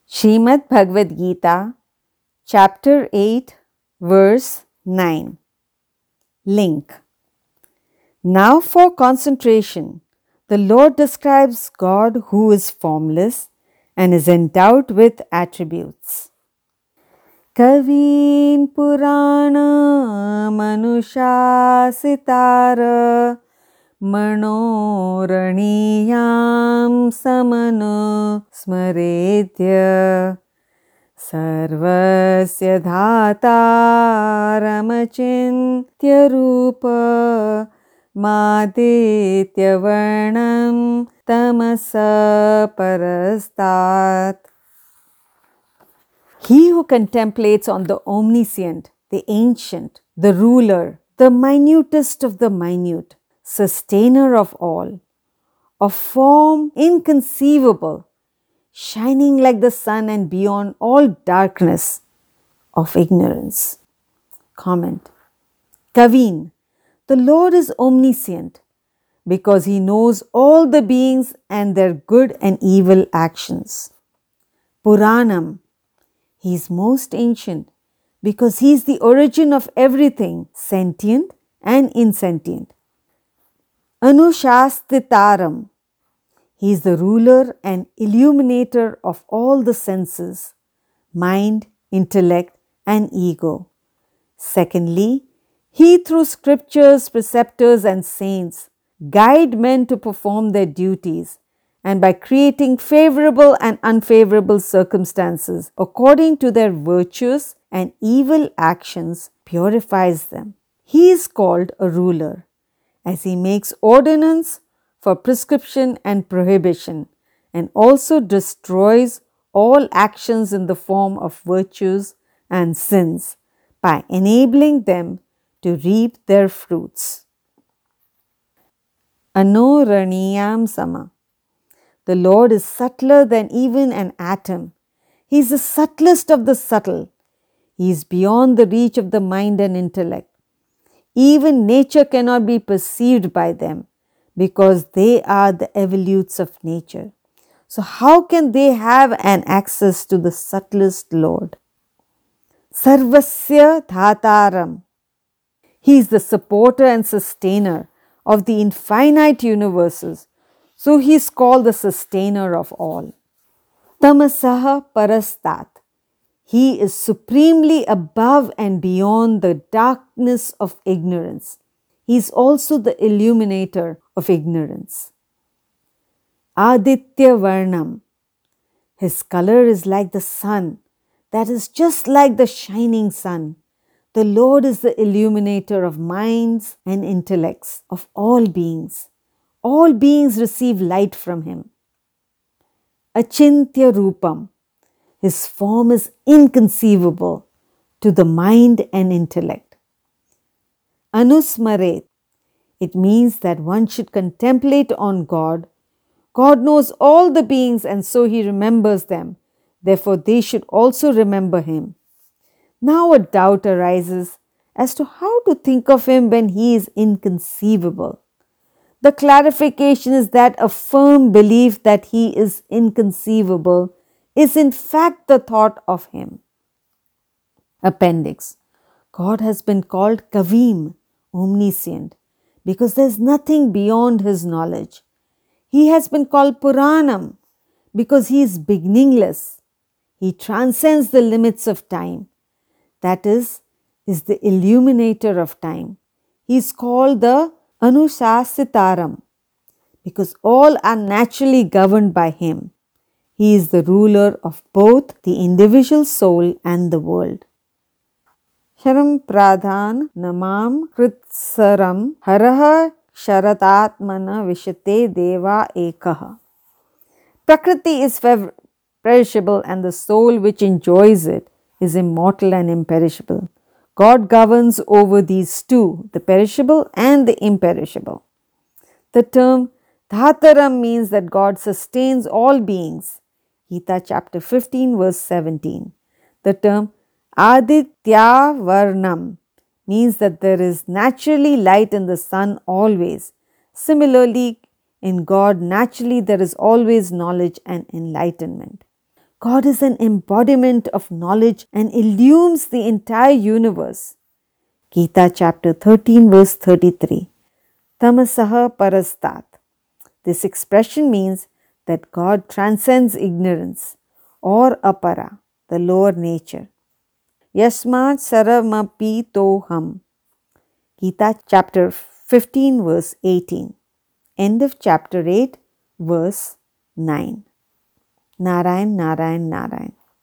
Srimad Bhagavad Gita, Chapter 8, Verse 9. Link. Now for concentration, the Lord describes God who is formless and is endowed with attributes. Kavin Purana Manushasitara Manoraniyam Samano Smaredya Sarvasya Dhataramachintya Rupa Maditya Varnam Tamasa Parastat. He who contemplates on the omniscient, the ancient, the ruler, the minutest of the minute, sustainer of all, of form inconceivable, shining like the sun and beyond all darkness of ignorance. Comment. Kavin, the Lord is omniscient because he knows all the beings and their good and evil actions. Puranam, he is most ancient because he is the origin of everything sentient and insentient. Anushastitaram, he is the ruler and illuminator of all the senses, mind, intellect, and ego. Secondly, he through scriptures, preceptors, and saints guide men to perform their duties, and by creating favorable and unfavorable circumstances according to their virtues and evil actions, purifies them. He is called a ruler, as he makes ordinance for prescription and prohibition, and also destroys all actions in the form of virtues and sins by enabling them to reap their fruits. Anoraniyam Sama. The Lord is subtler than even an atom. He is the subtlest of the subtle. He is beyond the reach of the mind and intellect. Even nature cannot be perceived by them because they are the evolutes of nature. So how can they have an access to the subtlest Lord? Sarvasya Dhataram. He is the supporter and sustainer of the infinite universes. So he is called the sustainer of all. Tamasaha Parastat. He is supremely above and beyond the darkness of ignorance. He is also the illuminator of ignorance. Aditya Varnam. His color is like the sun, that is just like the shining sun. The Lord is the illuminator of minds and intellects of all beings. All beings receive light from him. Achintya Rupam. His form is inconceivable to the mind and intellect. Anusmaret. It means that one should contemplate on God. God knows all the beings and so he remembers them. Therefore, they should also remember him. Now a doubt arises as to how to think of him when he is inconceivable. The clarification is that a firm belief that he is inconceivable is in fact the thought of him. Appendix. God has been called Kavim, omniscient, because there is nothing beyond his knowledge. He has been called Puranam because he is beginningless. He transcends the limits of time. That is the illuminator of time. He is called the Anushasitaram because all are naturally governed by him. He is the ruler of both the individual soul and the world. Sharam Pradhan Namam Kritsaram Haraha Sharatatmana Vishate Deva Ekaha. Prakriti is perishable and the soul which enjoys it is immortal and imperishable. God governs over these two, the perishable and the imperishable. The term Dhataram means that God sustains all beings. Gita chapter 15 verse 17. The term Aditya Varnam means that there is naturally light in the sun always. Similarly, in God, naturally there is always knowledge and enlightenment. God is an embodiment of knowledge and illumes the entire universe. Gita chapter 13 verse 33. Tamasaha parastat. This expression means that God transcends ignorance or apara, the lower nature. Yasmat saramapi toham. Gita chapter 15 verse 18. End of chapter 8 verse 9. Narayan, Narayan, Narayan.